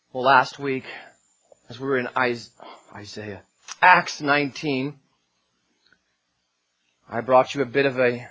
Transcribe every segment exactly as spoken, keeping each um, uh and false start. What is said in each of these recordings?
Well, last week, as we were in Isaiah, Acts nineteen, I brought you a bit of a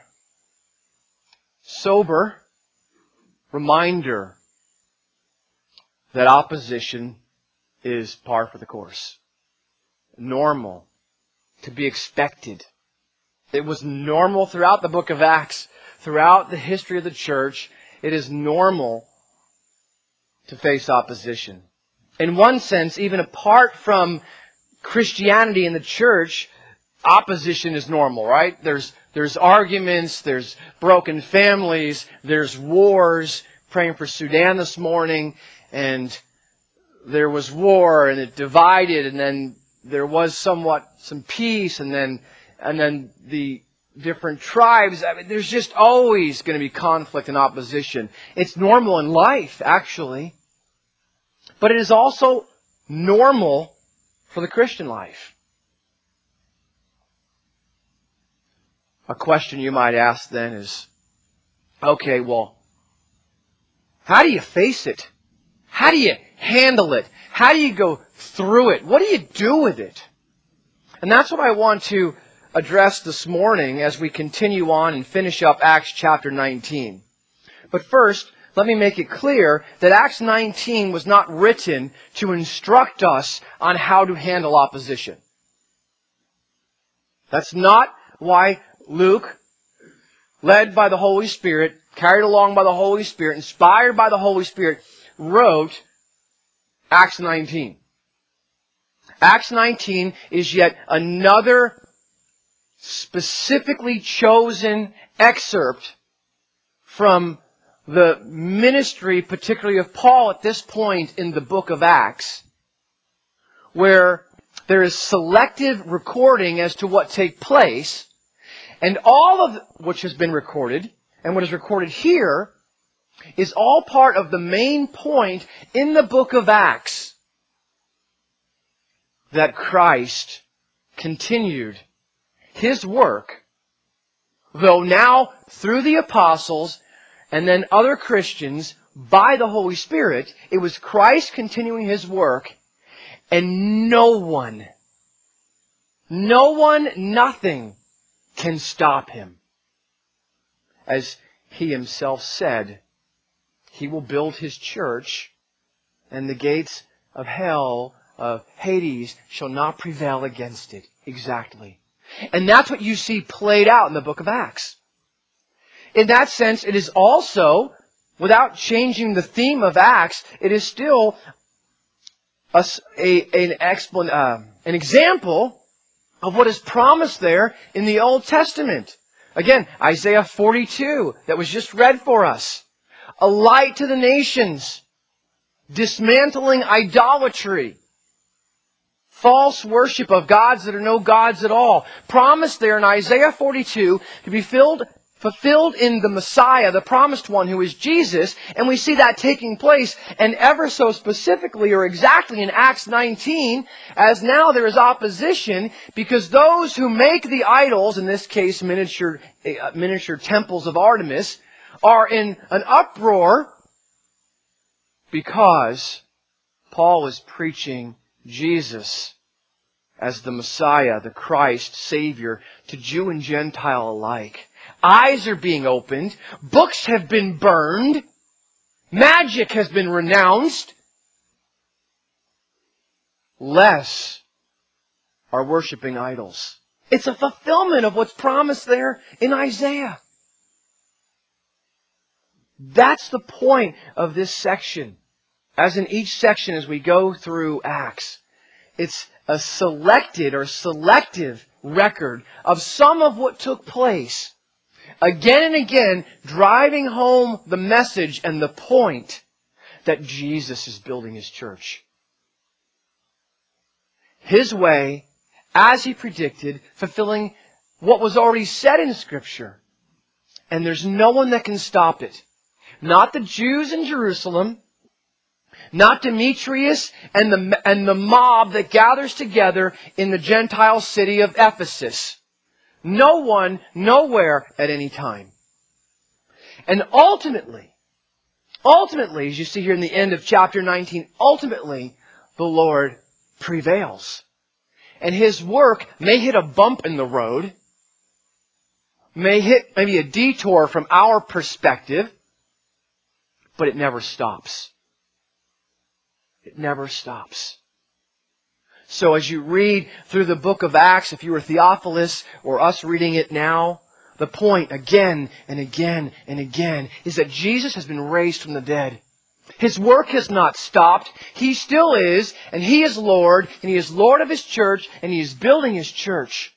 sober reminder that opposition is par for the course. Normal. To be expected. It was normal throughout the book of Acts, throughout the history of the church. It is normal to face opposition. In one sense, even apart from Christianity in the church, opposition is normal, right? There's there's arguments, there's broken families, there's wars. Praying for Sudan this morning, and there was war, and it divided, and then there was somewhat some peace, and then and then the different tribes. I mean, there's just always going to be conflict and opposition. It's normal in life, actually. But it is also normal for the Christian life. A question you might ask then is, okay, well, how do you face it? How do you handle it? How do you go through it? What do you do with it? And that's what I want to address this morning as we continue on and finish up Acts chapter nineteen. But first, let me make it clear that Acts nineteen was not written to instruct us on how to handle opposition. That's not why Luke, led by the Holy Spirit, carried along by the Holy Spirit, inspired by the Holy Spirit, wrote Acts nineteen. Acts nineteen is yet another specifically chosen excerpt from the ministry, particularly of Paul at this point in the book of Acts, where there is selective recording as to what take place, and all of which has been recorded, and what is recorded here, is all part of the main point in the book of Acts, that Christ continued His work, though now through the apostles and then other Christians, by the Holy Spirit, it was Christ continuing His work, and no one, no one, nothing can stop Him. As He Himself said, He will build His church, and the gates of hell, of Hades, shall not prevail against it. Exactly. And that's what you see played out in the book of Acts. In that sense, it is also, without changing the theme of Acts, it is still a, a, an, explan, uh, an example of what is promised there in the Old Testament. Again, Isaiah forty-two, that was just read for us. A light to the nations, dismantling idolatry, false worship of gods that are no gods at all. Promised there in Isaiah forty-two to be filled fulfilled in the Messiah, the promised one who is Jesus, and we see that taking place, and ever so specifically or exactly in Acts nineteen, as now there is opposition because those who make the idols, in this case miniature, uh, miniature temples of Artemis, are in an uproar because Paul is preaching Jesus as the Messiah, the Christ, Savior, to Jew and Gentile alike. Eyes are being opened. Books have been burned. Magic has been renounced. Less are worshiping idols. It's a fulfillment of what's promised there in Isaiah. That's the point of this section. As in each section as we go through Acts, it's a selected or selective record of some of what took place. Again and again, driving home the message and the point that Jesus is building His church. His way, as He predicted, fulfilling what was already said in Scripture. And there's no one that can stop it. Not the Jews in Jerusalem, not Demetrius and the, and the mob that gathers together in the Gentile city of Ephesus. No one, nowhere, at any time. And ultimately, ultimately, as you see here in the end of chapter nineteen, ultimately, the Lord prevails. And His work may hit a bump in the road, may hit maybe a detour from our perspective, but it never stops. It never stops. So as you read through the book of Acts, if you were Theophilus or us reading it now, the point again and again and again is that Jesus has been raised from the dead. His work has not stopped. He still is, and He is Lord, and He is Lord of His church, and He is building His church.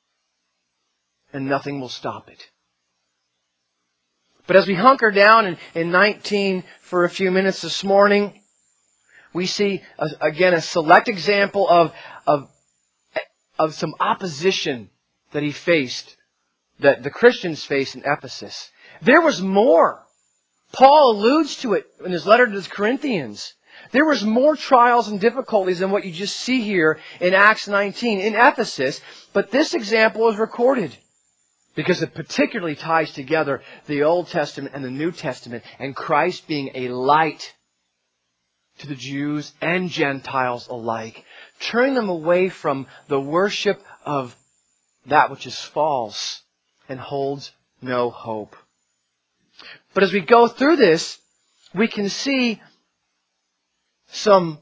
And nothing will stop it. But as we hunker down in, in nineteen for a few minutes this morning, we see, a, again, a select example of, of, of some opposition that he faced, that the Christians faced in Ephesus. There was more. Paul alludes to it in his letter to the Corinthians. There was more trials and difficulties than what you just see here in Acts nineteen in Ephesus, but this example is recorded because it particularly ties together the Old Testament and the New Testament, and Christ being a light to the Jews and Gentiles alike, turning them away from the worship of that which is false and holds no hope. But as we go through this, we can see some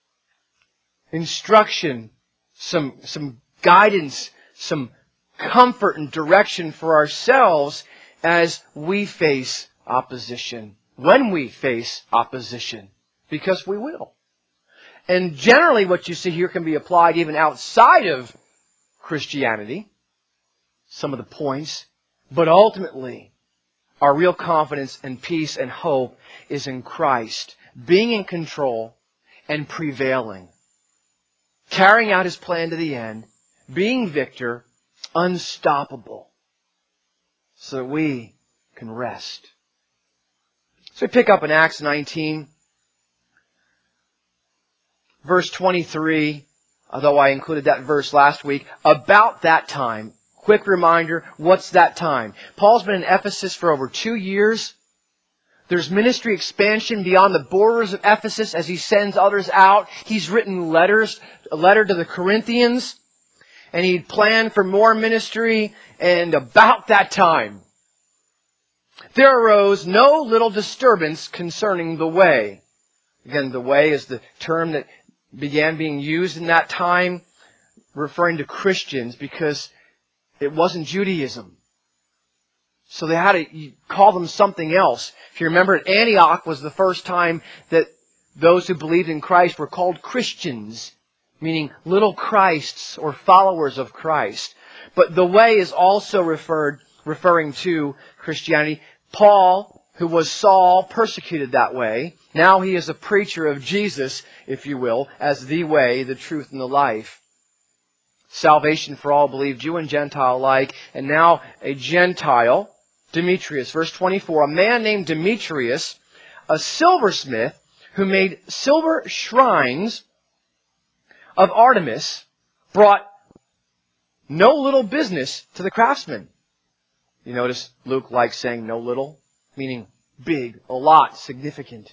instruction, some, some guidance, some comfort and direction for ourselves as we face opposition, when we face opposition, because we will. And generally what you see here can be applied even outside of Christianity, some of the points, but ultimately our real confidence and peace and hope is in Christ, being in control and prevailing, carrying out His plan to the end, being victor, unstoppable, so that we can rest. So we pick up in Acts nineteen, verse twenty-three, although I included that verse last week, about that time. Quick reminder, what's that time? Paul's been in Ephesus for over two years. There's ministry expansion beyond the borders of Ephesus as he sends others out. He's written letters, a letter to the Corinthians, and he'd planned for more ministry, and about that time, there arose no little disturbance concerning the way. Again, the way is the term that began being used in that time, referring to Christians, because it wasn't Judaism. So they had to call them something else. If you remember, Antioch was the first time that those who believed in Christ were called Christians, meaning little Christs or followers of Christ. But the way is also referred, referring to Christianity. Paul, who was Saul, persecuted that way. Now he is a preacher of Jesus, if you will, as the way, the truth, and the life. Salvation for all believe, Jew and Gentile alike. And now a Gentile, Demetrius. Verse twenty-four, a man named Demetrius, a silversmith, who made silver shrines of Artemis, brought no little business to the craftsmen. You notice Luke likes saying no little, meaning big, a lot, significant.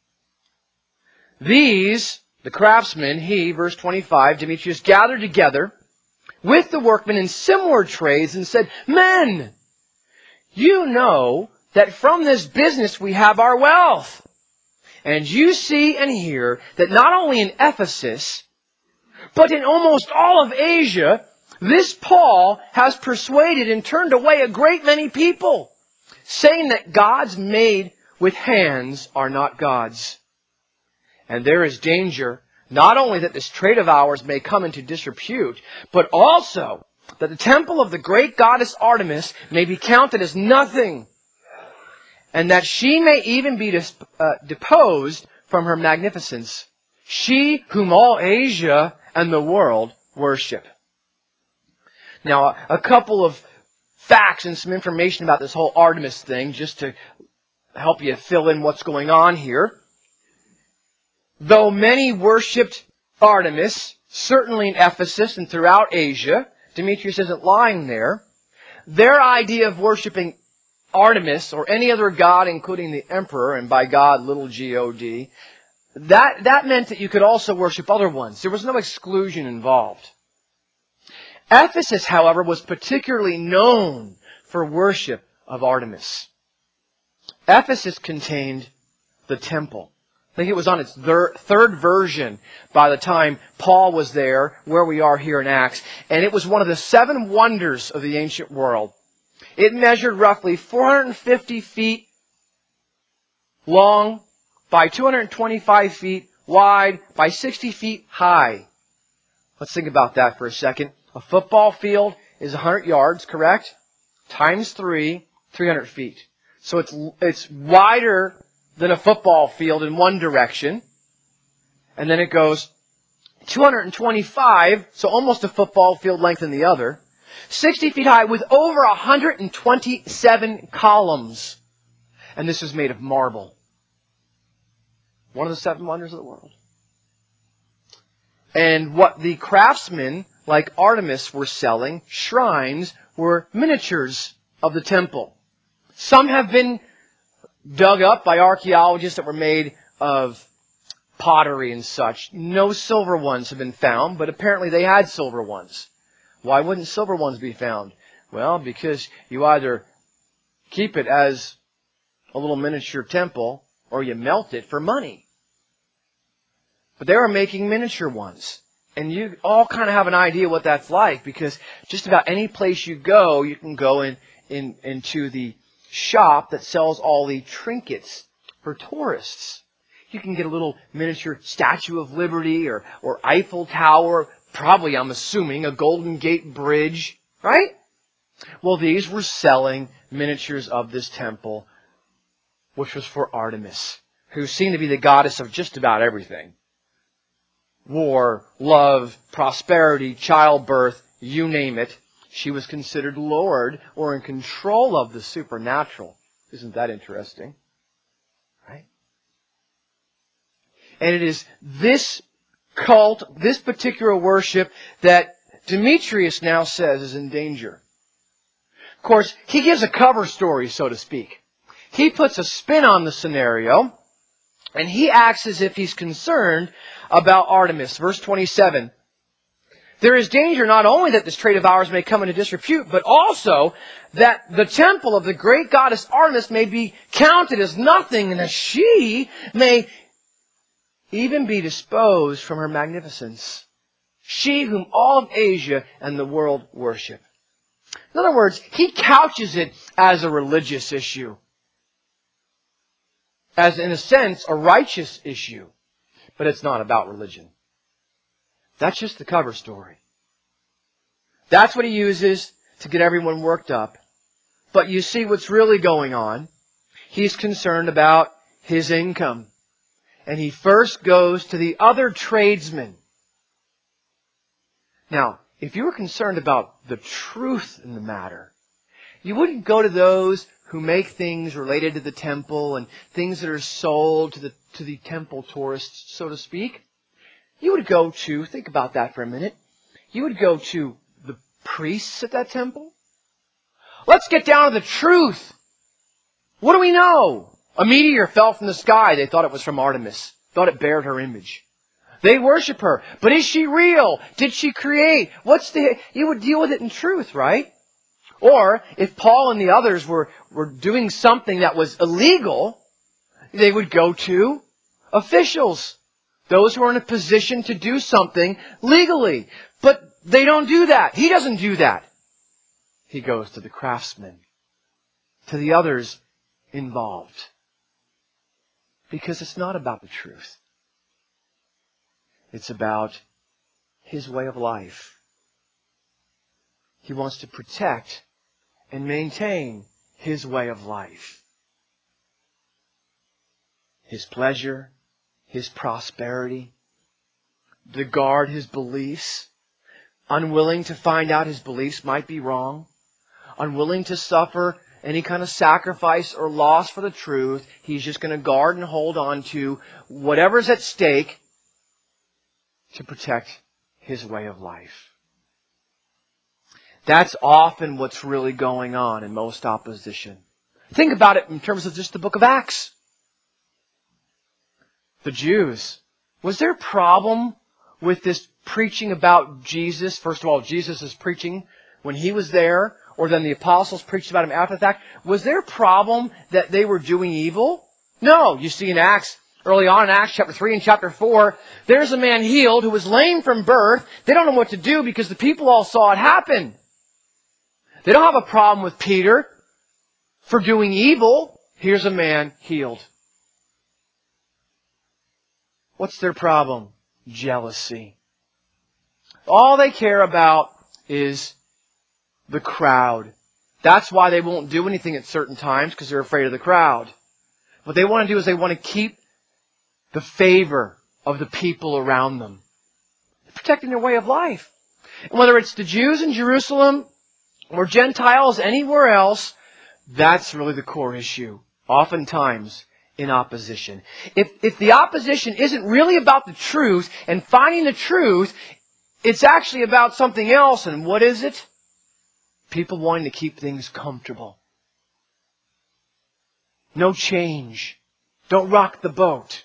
These, the craftsmen, he, verse twenty-five, Demetrius, gathered together with the workmen in similar trades and said, Men, you know that from this business we have our wealth. And you see and hear that not only in Ephesus, but in almost all of Asia, this Paul has persuaded and turned away a great many people, saying that gods made with hands are not gods. And there is danger, not only that this trade of ours may come into disrepute, but also that the temple of the great goddess Artemis may be counted as nothing, and that she may even be dis- uh, deposed from her magnificence, she whom all Asia and the world worship. Now, a couple of facts and some information about this whole Artemis thing, just to help you fill in what's going on here. Though many worshipped Artemis, certainly in Ephesus and throughout Asia, Demetrius isn't lying there, their idea of worshipping Artemis or any other god, including the emperor, and by God, little g O D, that, that meant that you could also worship other ones. There was no exclusion involved. Ephesus, however, was particularly known for worship of Artemis. Ephesus contained the temple. I think it was on its thir- third version by the time Paul was there, where we are here in Acts. And it was one of the seven wonders of the ancient world. It measured roughly four hundred fifty feet long by two hundred twenty-five feet wide by sixty feet high. Let's think about that for a second. A football field is one hundred yards, correct? Times three, three hundred feet. So it's, it's wider than a football field in one direction. And then it goes two hundred twenty-five, so almost a football field length in the other. sixty feet high with over one hundred twenty-seven columns. And this is made of marble. One of the seven wonders of the world. And what the craftsmen, like Artemis, were selling, shrines, were miniatures of the temple. Some have been dug up by archaeologists that were made of pottery and such. No silver ones have been found, but apparently they had silver ones. Why wouldn't silver ones be found? Well, because you either keep it as a little miniature temple or you melt it for money. But they were making miniature ones. And you all kind of have an idea what that's like, because just about any place you go, you can go in, in into the shop that sells all the trinkets for tourists. You can get a little miniature Statue of Liberty or, or Eiffel Tower, probably, I'm assuming, a Golden Gate Bridge, right? Well, these were selling miniatures of this temple, which was for Artemis, who seemed to be the goddess of just about everything. War, love, prosperity, childbirth, you name it. She was considered Lord or in control of the supernatural. Isn't that interesting? Right? And it is this cult, this particular worship, that Demetrius now says is in danger. Of course, he gives a cover story, so to speak. He puts a spin on the scenario, and he acts as if he's concerned about Artemis. Verse twenty-seven. There is danger not only that this trade of ours may come into disrepute, but also that the temple of the great goddess Artemis may be counted as nothing, and that she may even be disposed from her magnificence. She whom all of Asia and the world worship. In other words, he couches it as a religious issue. As, in a sense, a righteous issue. But it's not about religion. That's just the cover story. That's what he uses to get everyone worked up. But you see what's really going on. He's concerned about his income. And he first goes to the other tradesmen. Now, if you were concerned about the truth in the matter, you wouldn't go to those who make things related to the temple and things that are sold to the, to the temple tourists, so to speak. You would go to, think about that for a minute, you would go to the priests at that temple. Let's get down to the truth. What do we know? A meteor fell from the sky. They thought it was from Artemis. Thought it bared her image. They worship her. But is she real? Did she create? What's the... You would deal with it in truth, right? Or, if Paul and the others were, were doing something that was illegal, they would go to officials. Those who are in a position to do something legally. But they don't do that. He doesn't do that. He goes to the craftsmen. To the others involved. Because it's not about the truth. It's about his way of life. He wants to protect and maintain his way of life. His pleasure, his prosperity, to guard his beliefs, unwilling to find out his beliefs might be wrong, unwilling to suffer any kind of sacrifice or loss for the truth. He's just going to guard and hold on to whatever's at stake to protect his way of life. That's often what's really going on in most opposition. Think about it in terms of just the book of Acts. The Jews. Was there a problem with this preaching about Jesus? First of all, Jesus is preaching when He was there, or then the apostles preached about Him after the fact. Was there a problem that they were doing evil? No. You see in Acts, early on in Acts chapter three and chapter four, there's a man healed who was lame from birth. They don't know what to do because the people all saw it happen. They don't have a problem with Peter for doing evil. Here's a man healed. What's their problem? Jealousy. All they care about is the crowd. That's why they won't do anything at certain times, because they're afraid of the crowd. What they want to do is they want to keep the favor of the people around them. They're protecting their way of life. And whether it's the Jews in Jerusalem or Gentiles anywhere else, that's really the core issue. Oftentimes in opposition. If, if the opposition isn't really about the truth and finding the truth, it's actually about something else. And what is it? People wanting to keep things comfortable. No change. Don't rock the boat.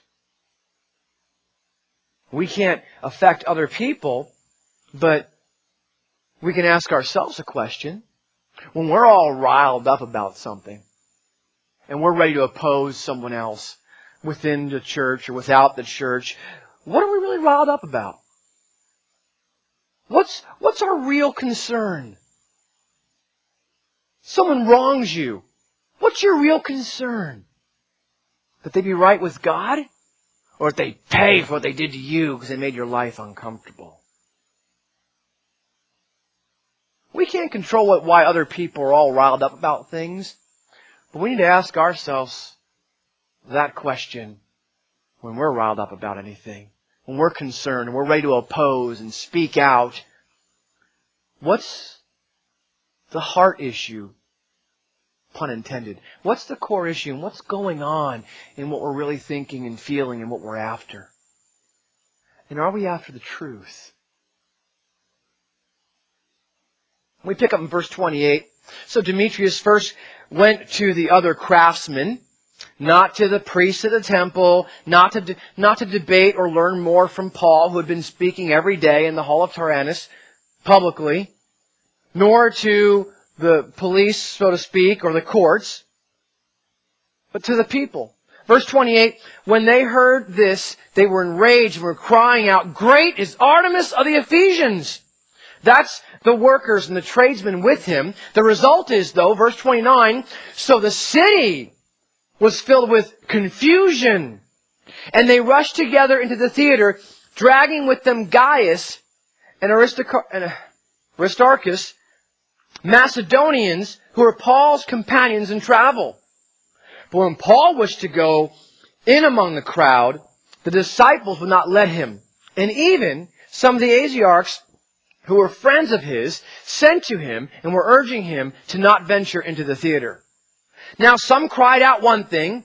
We can't affect other people, but we can ask ourselves a question. When we're all riled up about something, and we're ready to oppose someone else within the church or without the church, what are we really riled up about? What's, what's our real concern? Someone wrongs you. What's your real concern? That they be right with God? Or that they pay for what they did to you because they made your life uncomfortable? We can't control what, why other people are all riled up about things. But we need to ask ourselves that question when we're riled up about anything. When we're concerned and we're ready to oppose and speak out. What's the heart issue? Pun intended. What's the core issue and what's going on in what we're really thinking and feeling and what we're after? And are we after the truth? We pick up in verse twenty-eight. So Demetrius first went to the other craftsmen, not to the priests of the temple, not to, de- not to debate or learn more from Paul, who had been speaking every day in the hall of Tyrannus publicly, nor to the police, so to speak, or the courts, but to the people. Verse twenty-eight, when they heard this, they were enraged and were crying out, "Great is Artemis of the Ephesians!" That's the workers and the tradesmen with him. The result is, though, verse twenty-nine, so the city was filled with confusion, and they rushed together into the theater, dragging with them Gaius and Aristarchus, Macedonians who were Paul's companions in travel. But when Paul wished to go in among the crowd, the disciples would not let him. And even some of the Asiarchs, who were friends of his, sent to him and were urging him to not venture into the theater. Now some cried out one thing,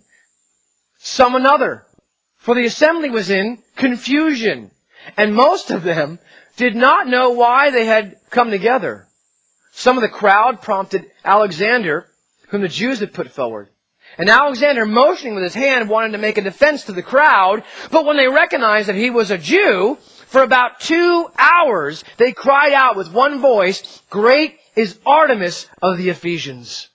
some another, for the assembly was in confusion, and most of them did not know why they had come together. Some of the crowd prompted Alexander, whom the Jews had put forward. And Alexander, motioning with his hand, wanted to make a defense to the crowd, but when they recognized that he was a Jew, for about two hours, they cried out with one voice, "Great is Artemis of the Ephesians."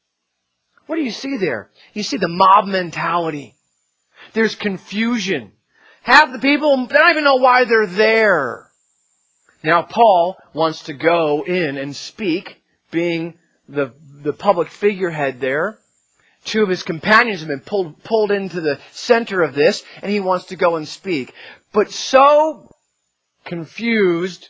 What do you see there? You see the mob mentality. There's confusion. Half the people, they don't even know why they're there. Now Paul wants to go in and speak, being the, the public figurehead there. Two of his companions have been pulled, pulled into the center of this, and he wants to go and speak. But so confused,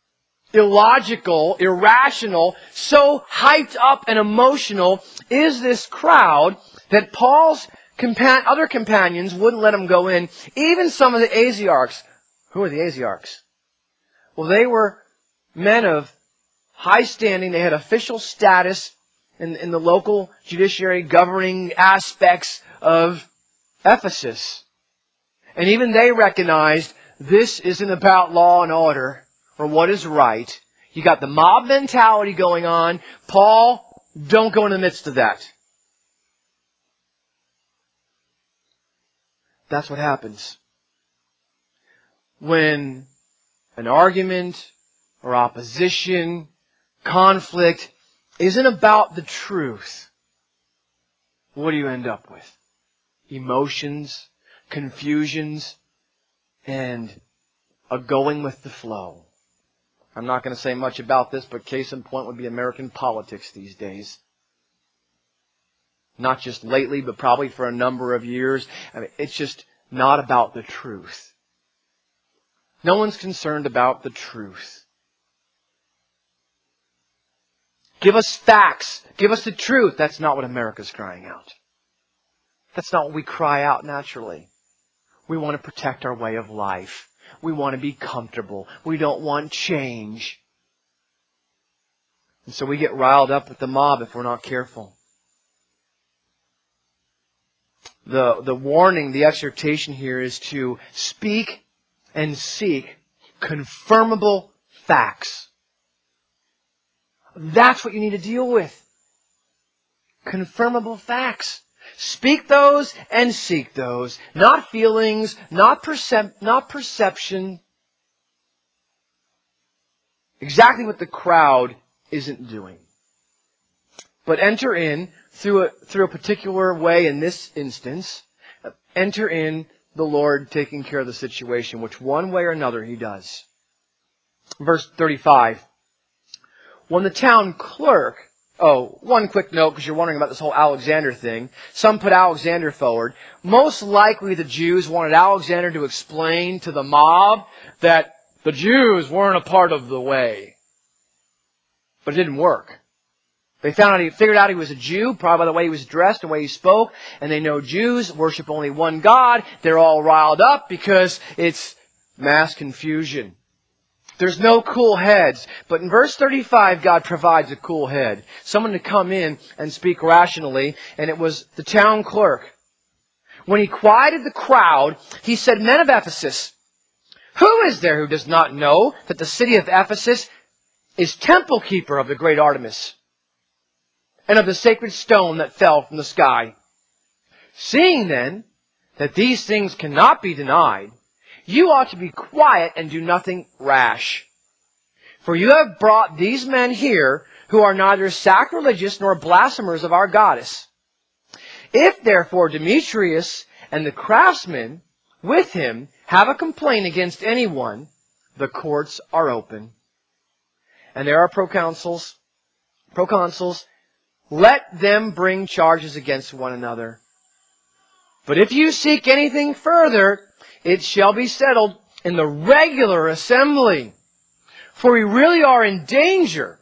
illogical, irrational, so hyped up and emotional is this crowd that Paul's compa- other companions wouldn't let him go in. Even some of the Asiarchs. Who are the Asiarchs? Well, they were men of high standing. They had official status in, in the local judiciary governing aspects of Ephesus. And even they recognized this isn't about law and order or what is right. You got the mob mentality going on. Paul, don't go in the midst of that. That's what happens. When an argument or opposition, conflict isn't about the truth, what do you end up with? Emotions, confusions, and a going with the flow. I'm not going to say much about this, but case in point would be American politics these days. Not just lately, but probably for a number of years. I mean, it's just not about the truth. No one's concerned about the truth. Give us facts. Give us the truth. That's not what America's crying out. That's not what we cry out naturally. We want to protect our way of life. We want to be comfortable. We don't want change. And so we get riled up with the mob if we're not careful. The, the warning, the exhortation here is to speak and seek confirmable facts. That's what you need to deal with. Confirmable facts. Speak those and seek those. Not feelings, not percep- not perception. Exactly what the crowd isn't doing. But enter in through a, through a particular way in this instance. Enter in the Lord taking care of the situation, which one way or another He does. Verse thirty-five. When the town clerk, oh, one quick note because you're wondering about this whole Alexander thing. Some put Alexander forward. Most likely the Jews wanted Alexander to explain to the mob that the Jews weren't a part of the way. But it didn't work. They found out he figured out he was a Jew, probably by the way he was dressed and the way he spoke, and they know Jews worship only one God. They're all riled up because it's mass confusion. There's no cool heads. But in verse thirty-five, God provides a cool head. Someone to come in and speak rationally, and it was the town clerk. When he quieted the crowd, he said, "Men of Ephesus, who is there who does not know that the city of Ephesus is temple keeper of the great Artemis, and of the sacred stone that fell from the sky? Seeing then that these things cannot be denied, you ought to be quiet and do nothing rash. For you have brought these men here who are neither sacrilegious nor blasphemers of our goddess. If therefore Demetrius and the craftsmen with him have a complaint against anyone, the courts are open. And there are proconsuls, proconsuls, let them bring charges against one another. But if you seek anything further, it shall be settled in the regular assembly. For we really are in danger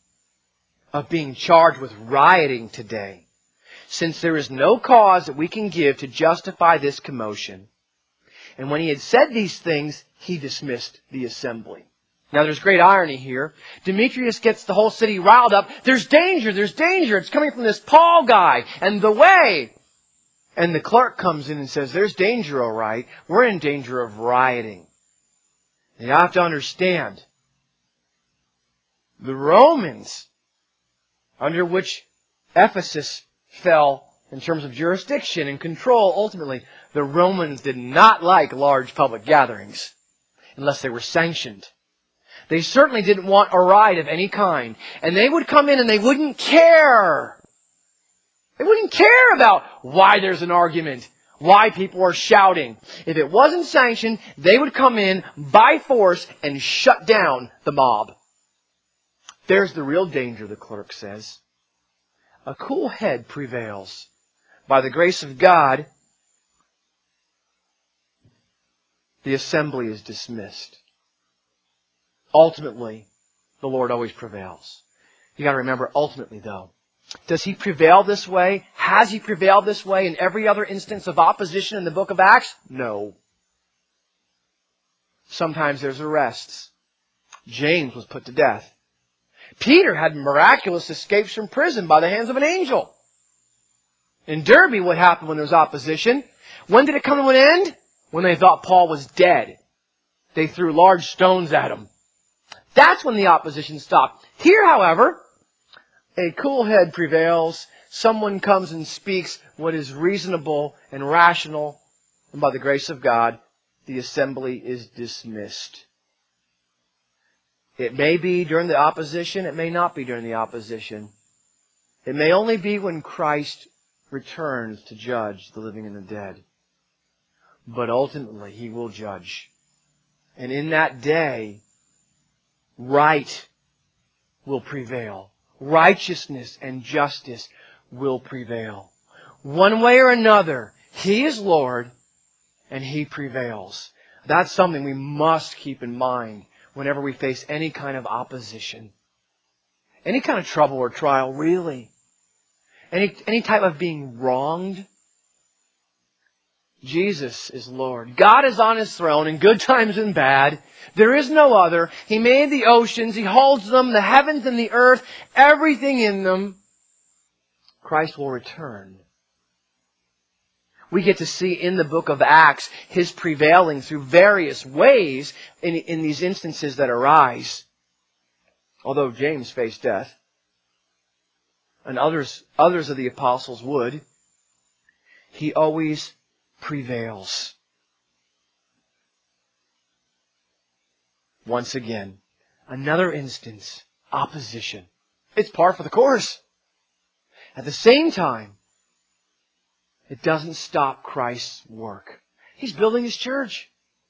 of being charged with rioting today, since there is no cause that we can give to justify this commotion." And when he had said these things, he dismissed the assembly. Now there's great irony here. Demetrius gets the whole city riled up. There's danger, there's danger. It's coming from this Paul guy and the way. And the clerk comes in and says, there's danger, all right. We're in danger of rioting. And you have to understand, the Romans, under which Ephesus fell in terms of jurisdiction and control, ultimately, the Romans did not like large public gatherings unless they were sanctioned. They certainly didn't want a riot of any kind. And they would come in and they wouldn't care. They wouldn't care about why there's an argument, why people are shouting. If it wasn't sanctioned, they would come in by force and shut down the mob. There's the real danger, the clerk says. A cool head prevails. By the grace of God, the assembly is dismissed. Ultimately, the Lord always prevails. You got to remember, ultimately though, does He prevail this way? Has He prevailed this way in every other instance of opposition in the book of Acts? No. Sometimes there's arrests. James was put to death. Peter had miraculous escapes from prison by the hands of an angel. In Derby, what happened when there was opposition? When did it come to an end? When they thought Paul was dead. They threw large stones at him. That's when the opposition stopped. Here, however, a cool head prevails. Someone comes and speaks what is reasonable and rational, and by the grace of God, the assembly is dismissed. It may be during the opposition, it may not be during the opposition. It may only be when Christ returns to judge the living and the dead. But ultimately, He will judge. And in that day, right will prevail. Righteousness and justice will prevail. One way or another, He is Lord and He prevails. That's something we must keep in mind whenever we face any kind of opposition. Any kind of trouble or trial, really. Any, any type of being wronged. Jesus is Lord. God is on His throne in good times and bad. There is no other. He made the oceans. He holds them, the heavens and the earth, everything in them. Christ will return. We get to see in the book of Acts His prevailing through various ways in, in these instances that arise. Although James faced death, and others, others of the apostles would, He always prevails. Once again, another instance, opposition. It's par for the course. At the same time, it doesn't stop Christ's work. He's building His church.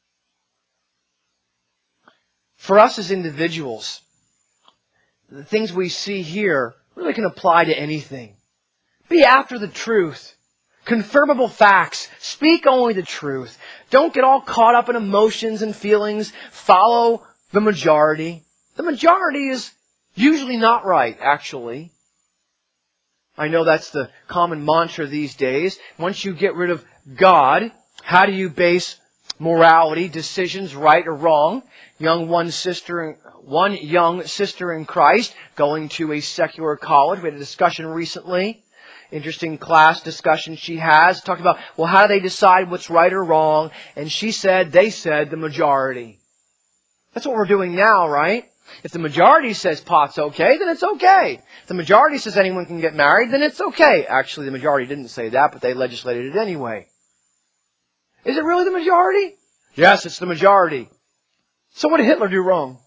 For us as individuals, the things we see here really can apply to anything. Be after the truth. Confirmable facts. Speak only the truth. Don't get all caught up in emotions and feelings. Follow the majority. The majority is usually not right, actually. I know that's the common mantra these days. Once you get rid of God, how do you base morality, decisions, right or wrong? Young one sister, one young sister in Christ going to a secular college. We had a discussion recently. Interesting class discussion she has. Talked about, well, how do they decide what's right or wrong? And she said, they said the majority. That's what we're doing now, right? If the majority says pot's okay, then it's okay. If the majority says anyone can get married, then it's okay. Actually, the majority didn't say that, but they legislated it anyway. Is it really the majority? Yes, it's the majority. So what did Hitler do wrong?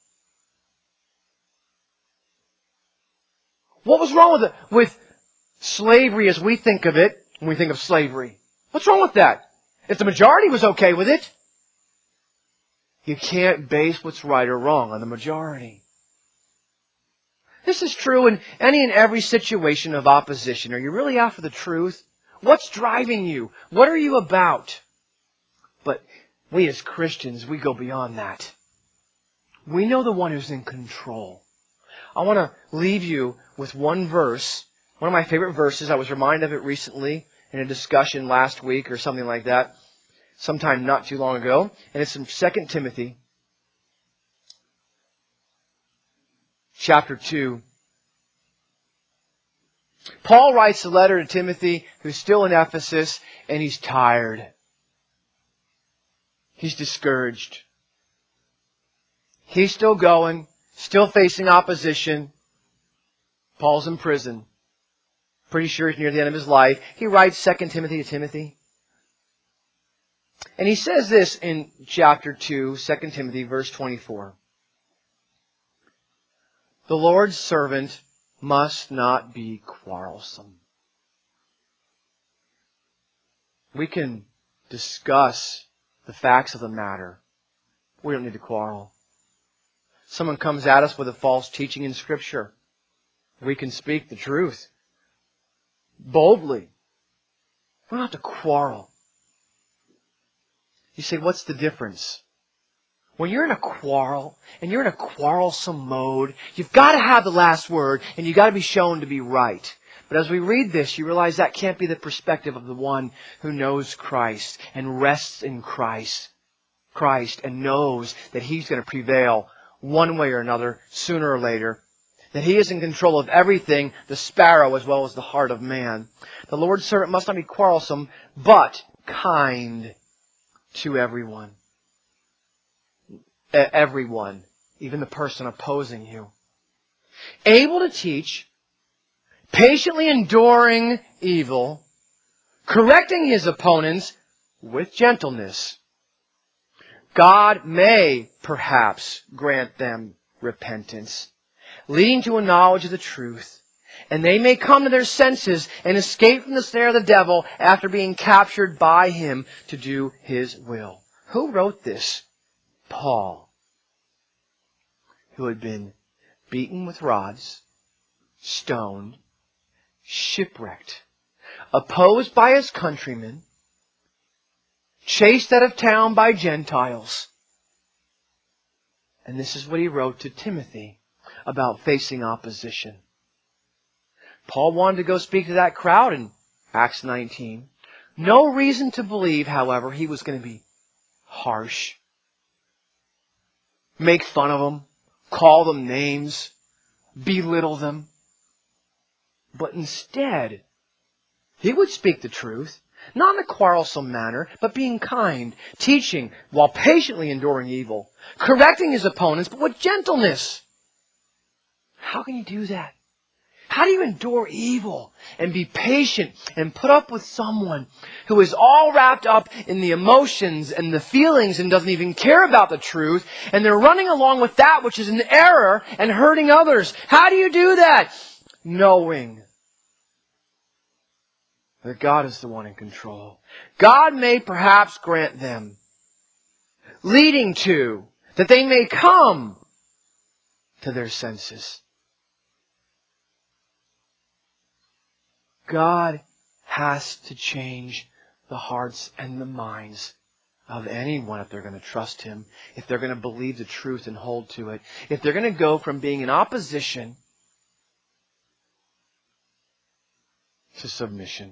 What was wrong with it? With slavery as we think of it, when we think of slavery. What's wrong with that? If the majority was okay with it, you can't base what's right or wrong on the majority. This is true in any and every situation of opposition. Are you really after the truth? What's driving you? What are you about? But we as Christians, we go beyond that. We know the one who's in control. I want to leave you with one verse, one of my favorite verses. I was reminded of it recently in a discussion last week or something like that, sometime not too long ago. And it's from Second Timothy chapter two. Paul writes a letter to Timothy who's still in Ephesus, and he's tired. He's discouraged. He's still going, still facing opposition. Paul's in prison. Pretty sure he's near the end of his life. He writes Second Timothy to Timothy. And he says this in chapter two, Second Timothy, verse twenty-four. The Lord's servant must not be quarrelsome. We can discuss the facts of the matter. We don't need to quarrel. Someone comes at us with a false teaching in Scripture. We can speak the truth boldly. We don't have to quarrel. You say, what's the difference? When you're in a quarrel, and you're in a quarrelsome mode, you've got to have the last word, and you've got to be shown to be right. But as we read this, you realize that can't be the perspective of the one who knows Christ and rests in Christ, Christ, and knows that He's going to prevail one way or another, sooner or later. That He is in control of everything, the sparrow as well as the heart of man. The Lord's servant must not be quarrelsome, but kind to everyone. Everyone, even the person opposing you. Able to teach, patiently enduring evil, correcting his opponents, with gentleness, God may perhaps grant them repentance, leading to a knowledge of the truth, and they may come to their senses and escape from the snare of the devil after being captured by him to do his will. Who wrote this? Paul, who had been beaten with rods, stoned, shipwrecked, opposed by his countrymen, chased out of town by Gentiles. And this is what he wrote to Timothy about facing opposition. Paul wanted to go speak to that crowd in Acts nineteen. No reason to believe, however, he was going to be harsh, make fun of them, call them names, belittle them. But instead, he would speak the truth, not in a quarrelsome manner, but being kind, teaching while patiently enduring evil, correcting his opponents, but with gentleness. How can you do that? How do you endure evil and be patient and put up with someone who is all wrapped up in the emotions and the feelings and doesn't even care about the truth, and they're running along with that which is an error and hurting others? How do you do that? Knowing that God is the one in control. God may perhaps grant them, leading to, that they may come to their senses. God has to change the hearts and the minds of anyone if they're going to trust Him, if they're going to believe the truth and hold to it, if they're going to go from being in opposition to submission.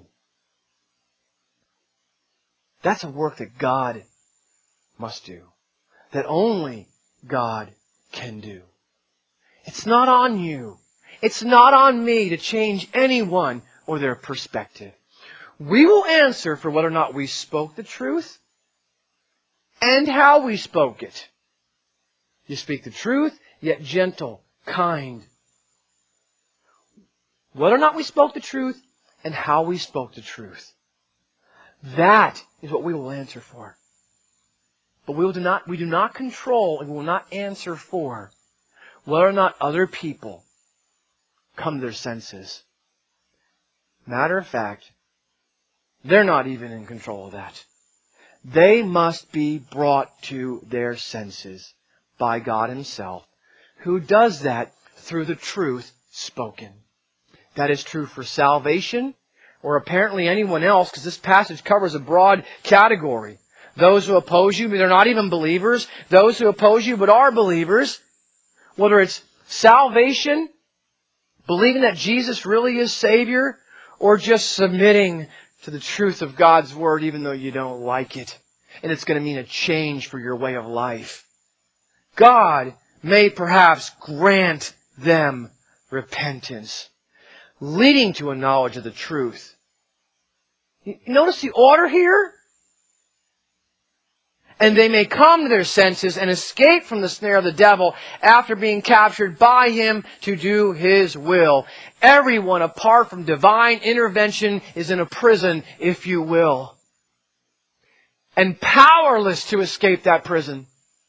That's a work that God must do, that only God can do. It's not on you. It's not on me to change anyone or their perspective. We will answer for whether or not we spoke the truth and how we spoke it. You speak the truth, yet gentle, kind. Whether or not we spoke the truth and how we spoke the truth. That is what we will answer for. But we will do not, we do not control and we will not answer for whether or not other people come to their senses. Matter of fact, they're not even in control of that. They must be brought to their senses by God Himself, who does that through the truth spoken. That is true for salvation, or apparently anyone else, because this passage covers a broad category. Those who oppose you, but they're not even believers. Those who oppose you, but are believers. Whether it's salvation, believing that Jesus really is Savior, or just submitting to the truth of God's Word even though you don't like it. And it's going to mean a change for your way of life. God may perhaps grant them repentance, leading to a knowledge of the truth. You notice the order here? And they may come to their senses and escape from the snare of the devil after being captured by him to do his will. Everyone apart from divine intervention is in a prison, if you will, and powerless to escape that prison.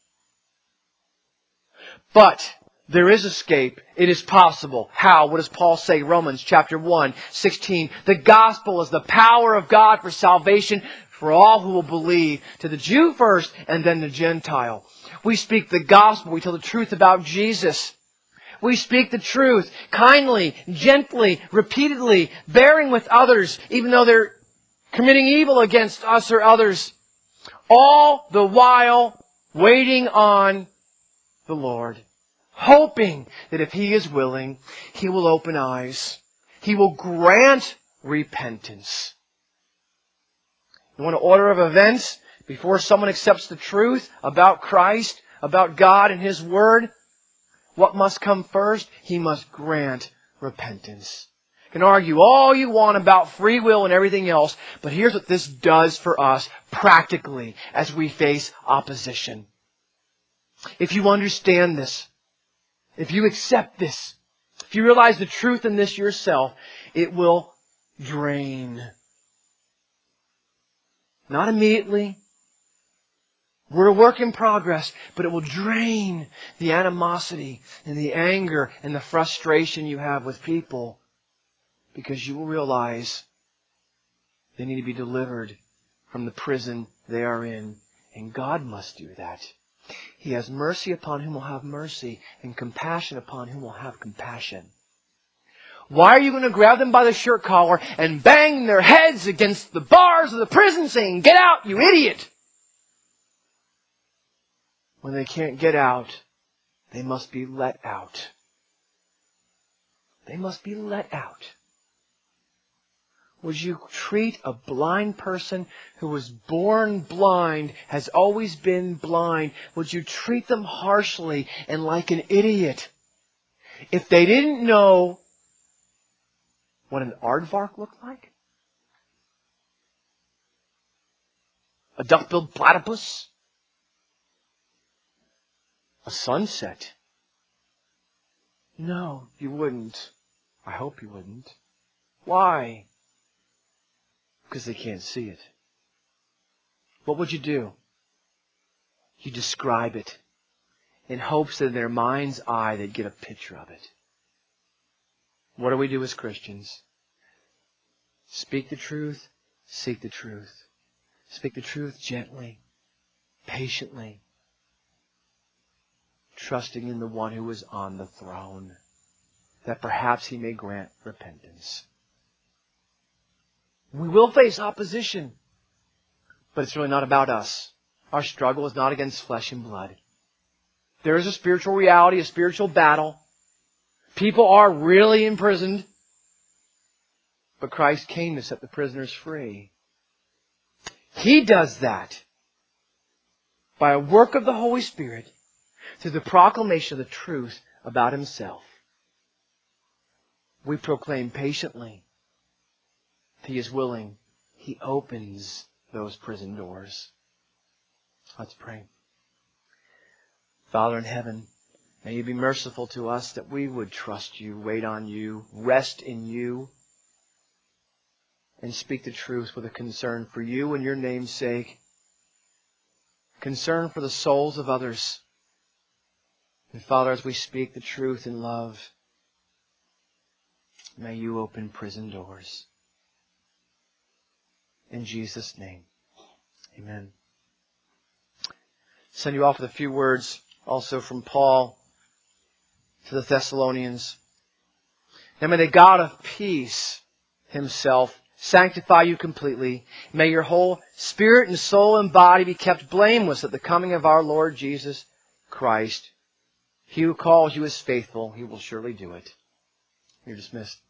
But there is escape. It is possible. How? What does Paul say? Romans chapter one, sixteen. The gospel is the power of God for salvation for all who will believe, to the Jew first and then the Gentile. We speak the gospel. We tell the truth about Jesus. We speak the truth kindly, gently, repeatedly, bearing with others, even though they're committing evil against us or others. All the while waiting on the Lord, hoping that if He is willing, He will open eyes. He will grant repentance. You want an order of events before someone accepts the truth about Christ, about God and His Word? What must come first? He must grant repentance. You can argue all you want about free will and everything else, but here's what this does for us practically as we face opposition. If you understand this, if you accept this, if you realize the truth in this yourself, it will drain. Not immediately. We're a work in progress, but it will drain the animosity and the anger and the frustration you have with people, because you will realize they need to be delivered from the prison they are in. And God must do that. He has mercy upon whom will have mercy, and compassion upon whom will have compassion. Why are you going to grab them by the shirt collar and bang their heads against the bars of the prison saying, "Get out, you idiot"? When they can't get out, they must be let out. They must be let out. Would you treat a blind person who was born blind, has always been blind, would you treat them harshly and like an idiot if they didn't know what an aardvark looked like? A duck-billed platypus? A sunset? No, you wouldn't. I hope you wouldn't. Why? Because they can't see it. What would you do? You describe it in hopes that in their mind's eye they'd get a picture of it. What do we do as Christians? Speak the truth, seek the truth. Speak the truth gently, patiently, trusting in the one who is on the throne, that perhaps He may grant repentance. We will face opposition, but it's really not about us. Our struggle is not against flesh and blood. There is a spiritual reality, a spiritual battle. People are really imprisoned, but Christ came to set the prisoners free. He does that by a work of the Holy Spirit through the proclamation of the truth about Himself. We proclaim patiently. If He is willing, He opens those prison doors. Let's pray. Father in heaven, may You be merciful to us that we would trust You, wait on You, rest in You, and speak the truth with a concern for You and Your name's sake, concern for the souls of others. And Father, as we speak the truth in love, may You open prison doors. In Jesus' name, amen. Send you off with a few words also from Paul to the Thessalonians. Now may the God of peace Himself sanctify you completely. May your whole spirit and soul and body be kept blameless at the coming of our Lord Jesus Christ. He who calls you is faithful. He will surely do it. You're dismissed.